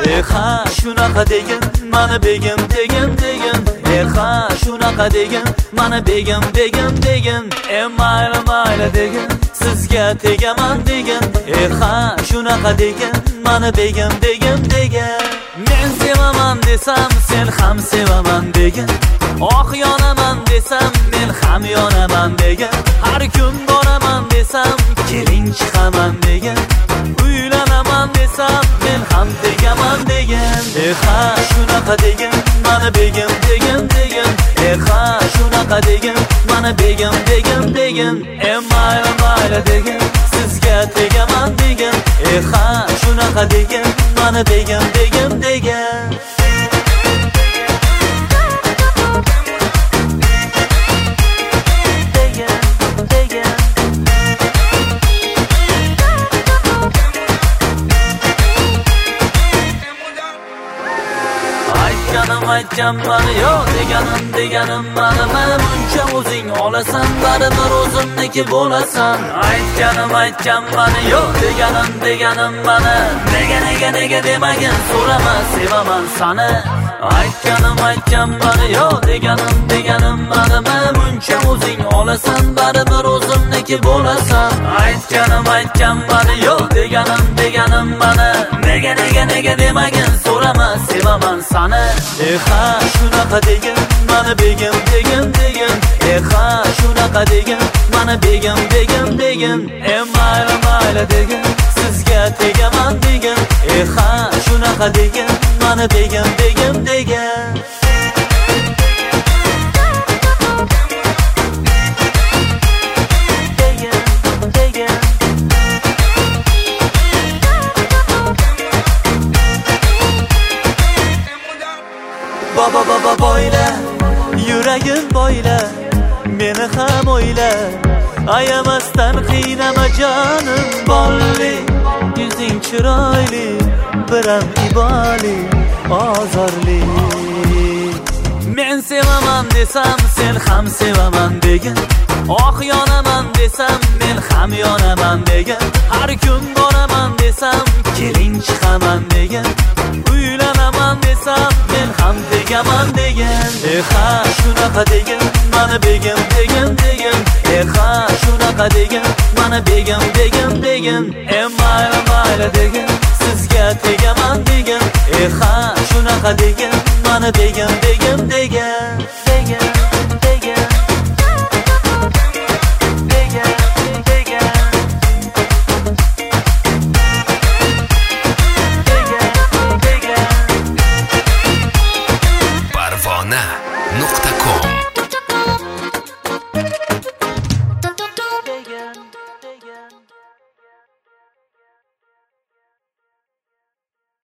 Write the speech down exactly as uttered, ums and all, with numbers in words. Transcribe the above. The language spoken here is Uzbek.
Eh ha shunaqa degin mana begim degin degin Eh ha shunaqa degin mana begim degin degin Eh mayli mayli degin sizga tegaman degin Eh ha shunaqa degin mana begim degin degin Men sevaman desam sen ham sevaman degin Oh yonaman desam men ham yonaman degin Har kun boraman desam keling chiqaman degin Uylanaman desam men ham tegaman degin Eh ha shunaqa degin mana begim degin degin Eh ha shunaqa degin mana begim degin degin Eh mayli mayli degin sizga tegaman degin Eh ha shunaqa degin mana begim degin degin Aytganim bana yo deganim deganim mana mana buncha o'zing olasan baribir o'zimniki bo'lasan Aytganim aytgan bana yo deganim deganim mana nega nega nega demagin so'rama sevaman sani Aytganim aytgan bana yo deganim deganim mana mana buncha o'zing olasan baribir o'zimniki bo'lasan Aytganim aytgan bana yo deganim deganim mana nega nega nega demagin so'rama sevaman sani Eh ha shunaqa degin mana begim degin degin Eh ha shunaqa degin mana begim degin degin Eh mayli mayli degin sizga tegaman degin Eh ha shunaqa degin mana begim degin degin Baba baba boyla yuragim boyla meni ham o'yla ayamasdan qiynama jonim bolli yuzing chiroyli biram iboli ozorli Men sevaman desam sen ham sevaman degin Oh yonaman desam men ham yonaman degin Har kun boraman desam keling chiqaman degin Uylanaman desam men ham tegaman degin Eh ha shunaqa degin mana begim degin degin Eh ha shunaqa degin mana begim degin degin Eh mayli mayli degin sizga tegaman degin Eh ha shunaqa degin mana begim degin degin degin degin Parvona.